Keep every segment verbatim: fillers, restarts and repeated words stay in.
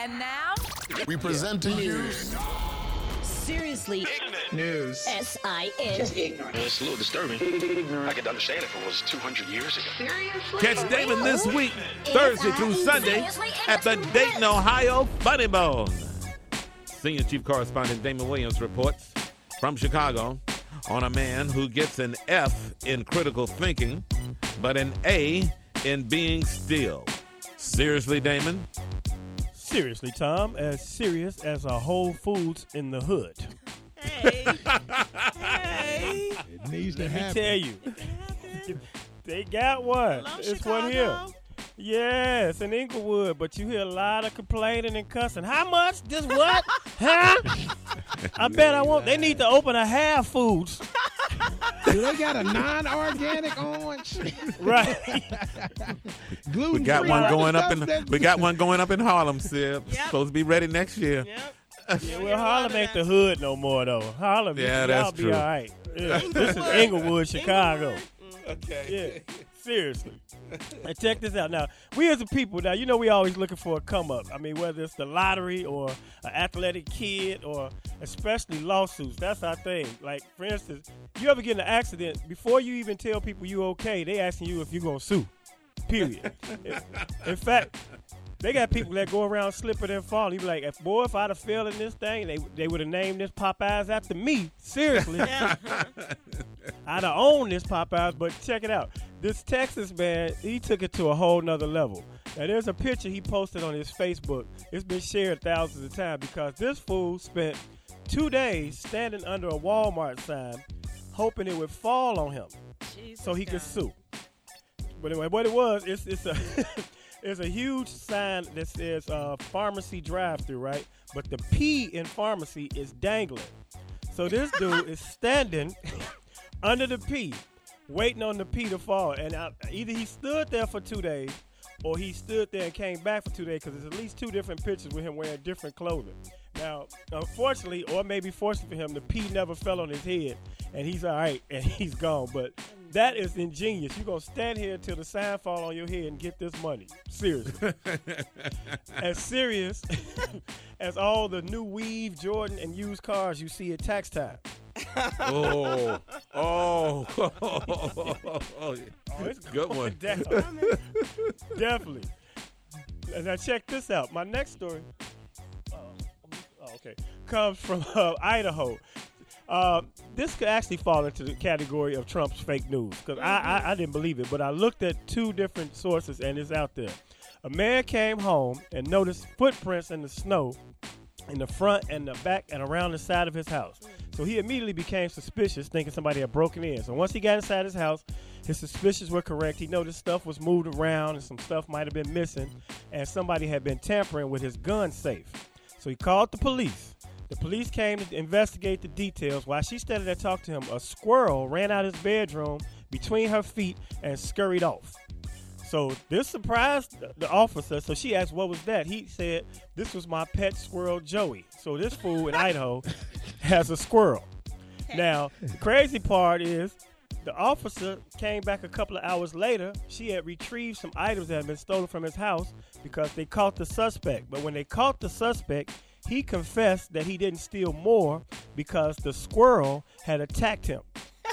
And now, we present to you Seriously Ignorant News. S I N. Just ignorant. It's a little disturbing. I could understand if it was two hundred years ago. Seriously? Catch Damon this week, Thursday through Sunday, at the Dayton, Ohio Funny Bone. Senior Chief Correspondent Damon Williams reports from Chicago on a man who gets an F in critical thinking, but an A in being still. Seriously, Damon? Seriously, Tom, as serious as a Whole Foods in the hood. Hey. Hey. It needs to Let happen. me tell you. They got one. Hello, It's Chicago. one here. Yes, in Inglewood, but you hear a lot of complaining and cussing. How much? This what? Huh? I bet I won't. They need to open a half foods. Do they got a non-organic orange? Right. Gluten-free. We got one going up in stuff we got one going up in Harlem, Sib. Yep. Supposed to be ready next year. Yep. Yeah, well, Harlem ain't the hood no more, though. Harlem, Yeah, y'all that's be true. all right. Yeah, this is Inglewood, Chicago. Okay. Yeah, seriously. And check this out. Now, we as a people, now, you know we always looking for a come-up. I mean, whether it's the lottery or an athletic kid or especially lawsuits, that's our thing. Like, for instance, you ever get in an accident, before you even tell people you okay, they asking you if you're going to sue, period. In fact, they got people that go around slipping and falling. You be like, if, boy, if I'd have failed in this thing, they they would have named this Popeyes after me. Seriously. I'd have owned this Popeyes, but check it out. This Texas man, he took it to a whole nother level. Now, there's a picture he posted on his Facebook. It's been shared thousands of times because this fool spent two days standing under a Walmart sign hoping it would fall on him Jesus so he God. could sue. But anyway, what it was, it's, it's a... There's a huge sign that says uh, pharmacy drive-through, right? But the P in pharmacy is dangling. So this dude is standing under the P, waiting on the P to fall. And I, either he stood there for two days or he stood there and came back for two days because there's at least two different pictures with him wearing different clothing. Now, unfortunately, or maybe fortunately for him, the P never fell on his head, and he's all right, and he's gone. But that is ingenious. You're going to stand here until the sign fall on your head and get this money. Seriously. As serious as all the new Weave, Jordan, and used cars you see at tax time. Oh. Oh. Oh, it's Good going one. down. Definitely. And now check this out. My next story, uh, oh, okay, comes from uh, Idaho. Uh, this could actually fall into the category of Trump's fake news because I, I, I didn't believe it, but I looked at two different sources and it's out there. A man came home and noticed footprints in the snow in the front and the back and around the side of his house. So he immediately became suspicious, thinking somebody had broken in. So once he got inside his house, his suspicions were correct. He noticed stuff was moved around and some stuff might have been missing, and somebody had been tampering with his gun safe. So he called the police. The police came to investigate the details. While she standing there talking to him, a squirrel ran out of his bedroom between her feet and scurried off. So this surprised the officer. So she asked, what was that? He said, this was my pet squirrel, Joey. So this fool in Idaho has a squirrel. Now, the crazy part is the officer came back a couple of hours later. She had retrieved some items that had been stolen from his house because they caught the suspect. But when they caught the suspect, he confessed that he didn't steal more because the squirrel had attacked him.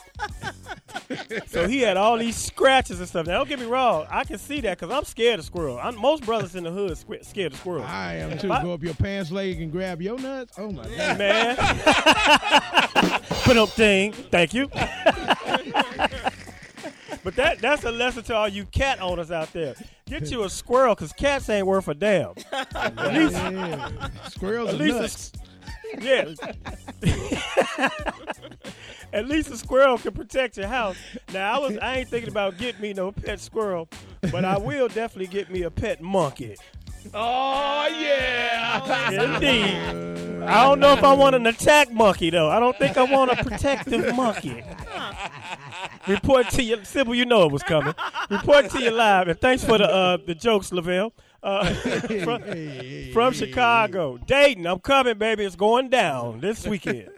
So he had all these scratches and stuff. Now, don't get me wrong. I can see that because I'm scared of squirrel. I'm, most brothers in the hood squ- scared of squirrel. I am too. I- Go up your pants leg and grab your nuts. Oh, my God. Man. Put up thing. Thank you. But that that's a lesson to all you cat owners out there. Get you a squirrel because cats ain't worth a damn. At least, Yeah. Squirrels at are least a nuts. Yeah. At least a squirrel can protect your house. Now I was I ain't thinking about getting me no pet squirrel, but I will definitely get me a pet monkey. Oh, yeah. Indeed. I don't know if I want an attack monkey though. I don't think I want a protective monkey. Report to you, Sybil. You know it was coming. Report to you live, and thanks for the uh, the jokes, Lavelle. Uh, from, from Chicago, Dayton. I'm coming, baby. It's going down this weekend.